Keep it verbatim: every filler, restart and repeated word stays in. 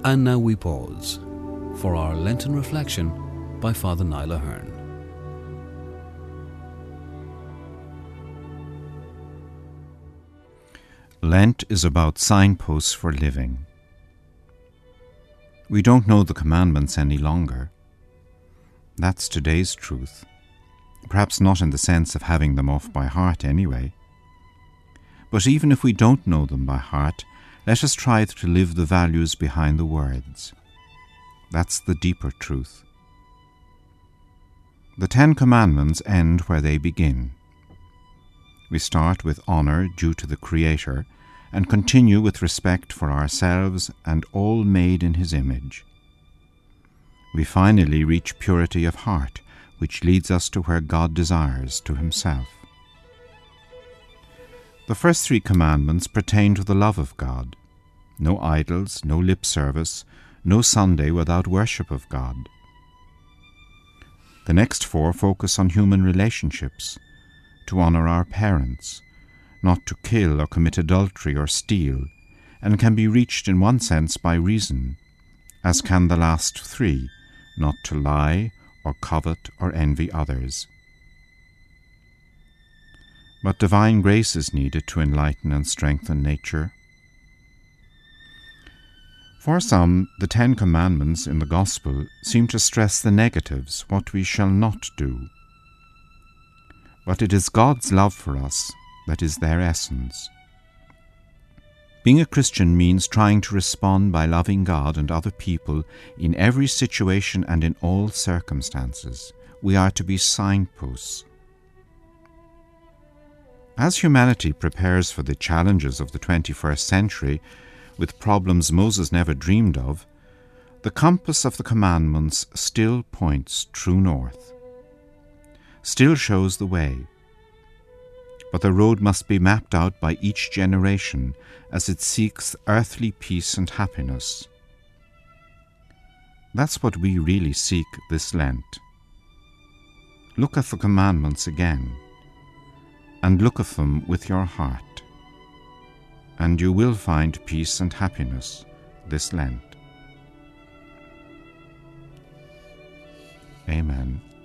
And now we pause for our Lenten reflection by Father Niall Ahern. Lent is about signposts for living. We don't know the commandments any longer. That's today's truth. Perhaps not in the sense of having them off by heart anyway. But even if we don't know them by heart, let us try to live the values behind the words. That's the deeper truth. The Ten Commandments end where they begin. We start with honour due to the Creator and continue with respect for ourselves and all made in His image. We finally reach purity of heart, which leads us to where God desires, to Himself. The first three commandments pertain to the love of God. No idols, no lip service, no Sunday without worship of God. The next four focus on human relationships, to honour our parents, not to kill or commit adultery or steal, and can be reached in one sense by reason, as can the last three, not to lie or covet or envy others. But divine grace is needed to enlighten and strengthen nature. For some, the Ten Commandments in the Gospel seem to stress the negatives, what we shall not do. But it is God's love for us that is their essence. Being a Christian means trying to respond by loving God and other people in every situation and in all circumstances. We are to be signposts. As humanity prepares for the challenges of the twenty-first century, with problems Moses never dreamed of, the compass of the commandments still points true north, still shows the way. But the road must be mapped out by each generation as it seeks earthly peace and happiness. That's what we really seek this Lent. Look at the commandments again, and look at them with your heart, and you will find peace and happiness this Lent. Amen.